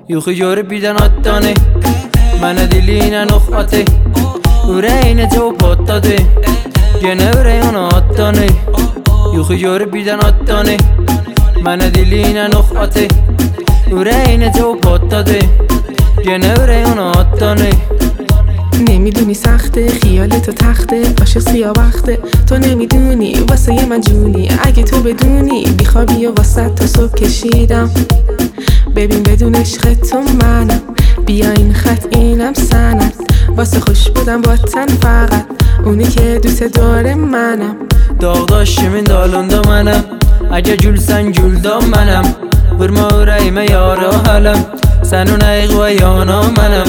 Yuxu görüb birdən atdanı Mənə dili ilə oxatı Ürəyinə cevap atladı Yenə ürək ona atdanı Yuxu görüb birdən atdanı Mənə dili ilə oxatı Ürəyinə cevap atladı Yenə ürək ona atdanı نمیدونی سخته خیالتو تخته عاشق سیاه وقته تو نمیدونی واسه یه من جونی اگه تو بدونی بیخوابی و واسه تا صبح کشیدم ببین بدون عشق تو منم بیا این خط اینم سند واسه خوش بودم با تن فقط اونی که دوست داره منم Dağdaşımın dalında mənəm Əgər gülsən güldə mənəm Vurma ürəyimə yara hələm Sənin əyiq və yana mənəm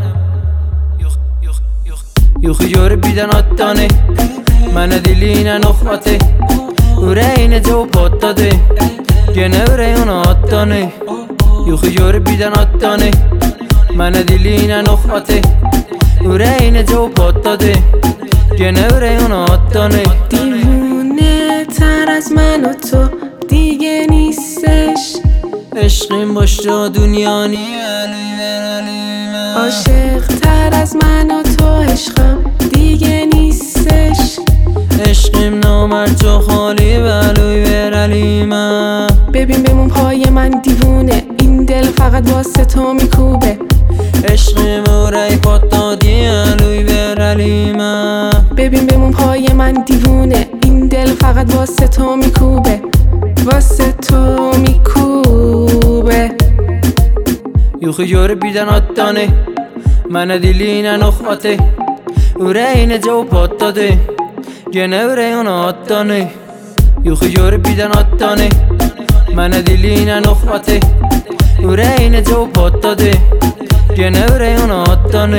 Yuxu görüb birdən atdanı Mənə dili ilə oxatı Ürəyinə cevap atladı Yenə ürək ona atdanı Yuxu görüb birdən atdanı Mənə dili ilə oxatı Ürəyinə cevap atladı Yenə ürək ona atdanı دیوونه تر از من و تو دیگه نیستش عشقیم باش را دنیا نی عاشق تر از من و تو عشقم دیگه نیستش عشقیم نامرد تو خالی بلوی برلیمم ببین بمون پای من دیوونه این دل فقط واسه تو میکوبه عشقیم ورای پاتادی علوی برلیمم ببین بمون پای من دیوونه این دل فقط واسه تو میکوبه واسه تو میکوبه Yuxu görüb birdən atdanı Mənə dili ilə oxatı Ürəyinə cevap atladı Yenə ürək ona atdanı Yuxu görüb birdən atdanı Mənə dili ilə oxatı Ürəyinə cevap atladı Yenə ürək ona atdanı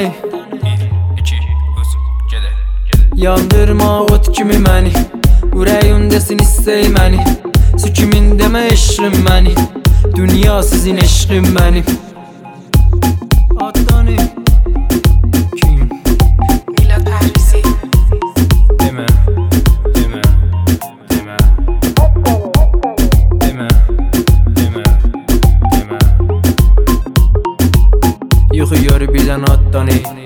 Yandırma ot kimi məni Ürəyimdəsin istəy məni Su kimin demə eşqim məni Dünya sizin eşqim mənim Atdanı Kim? میلاد پرویزی Demə Demə Demə Demə Demə Demə Yuxu görüb birdən atdanı